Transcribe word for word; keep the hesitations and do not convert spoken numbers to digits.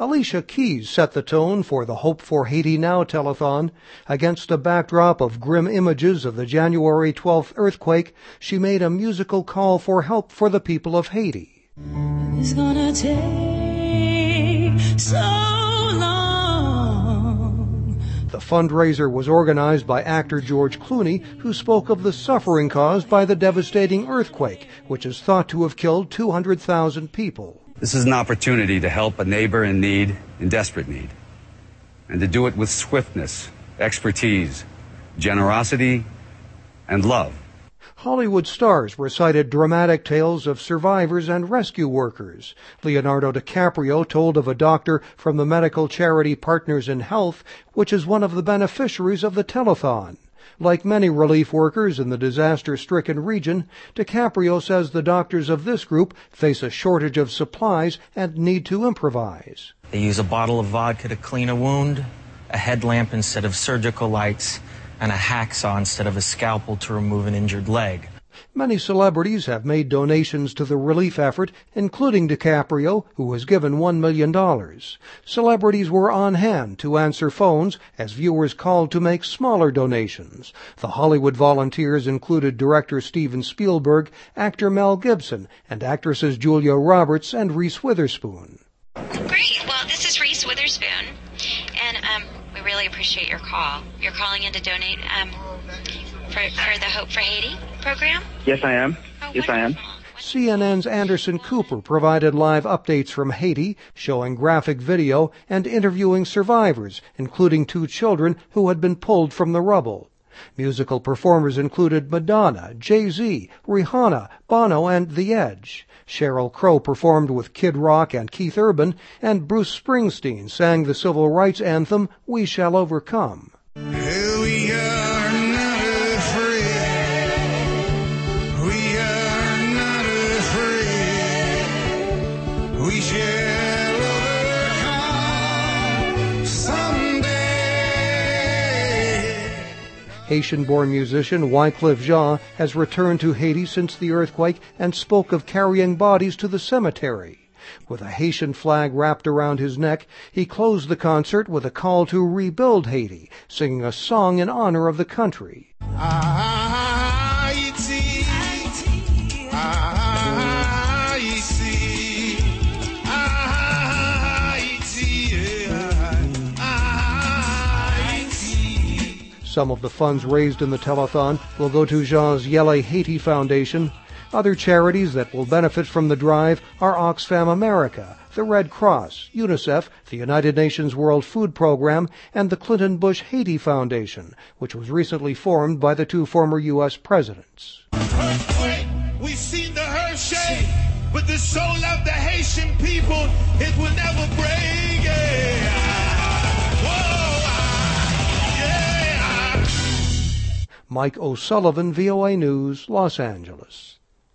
Alicia Keys set the tone for the Hope for Haiti Now telethon. Against a backdrop of grim images of the January twelfth earthquake, she made a musical call for help for the people of Haiti. It's gonna take so long. The fundraiser was organized by actor George Clooney, who spoke of the suffering caused by the devastating earthquake, which is thought to have killed two hundred thousand people. This is an opportunity to help a neighbor in need, in desperate need, and to do it with swiftness, expertise, generosity, and love. Hollywood stars recited dramatic tales of survivors and rescue workers. Leonardo DiCaprio told of a doctor from the medical charity Partners in Health, which is one of the beneficiaries of the telethon. Like many relief workers in the disaster-stricken region, DiCaprio says the doctors of this group face a shortage of supplies and need to improvise. They use a bottle of vodka to clean a wound, a headlamp instead of surgical lights, and a hacksaw instead of a scalpel to remove an injured leg. Many celebrities have made donations to the relief effort, including DiCaprio, who has given one million dollars. Celebrities were on hand to answer phones as viewers called to make smaller donations. The Hollywood volunteers included director Steven Spielberg, actor Mel Gibson, and actresses Julia Roberts and Reese Witherspoon. Great. Well, this is Reese Witherspoon, and um, we really appreciate your call. You're calling in to donate um, for, for the Hope for Haiti program? Yes, I am. Oh, yes, I am. C N N's Anderson Cooper provided live updates from Haiti, showing graphic video and interviewing survivors, including two children who had been pulled from the rubble. Musical performers included Madonna, Jay-Z, Rihanna, Bono, and The Edge. Sheryl Crow performed with Kid Rock and Keith Urban, and Bruce Springsteen sang the civil rights anthem, We Shall Overcome. Here we are not afraid. We are not afraid. We shall overcome someday. Haitian-born musician Wyclef Jean has returned to Haiti since the earthquake and spoke of carrying bodies to the cemetery. With a Haitian flag wrapped around his neck, he closed the concert with a call to rebuild Haiti, singing a song in honor of the country. Haiti, Haiti, Haiti. Some of the funds raised in the telethon will go to Jean's Yele Haiti Foundation. Other charities that will benefit from the drive are Oxfam America, the Red Cross, UNICEF, the United Nations World Food Program, and the Clinton Bush Haiti Foundation, which was recently formed by the two former U S presidents. Earthquake, we've seen the earth shake, but the soul of the Haitian people, it will never break. Yeah. Whoa, yeah. Mike O'Sullivan, V O A News, Los Angeles.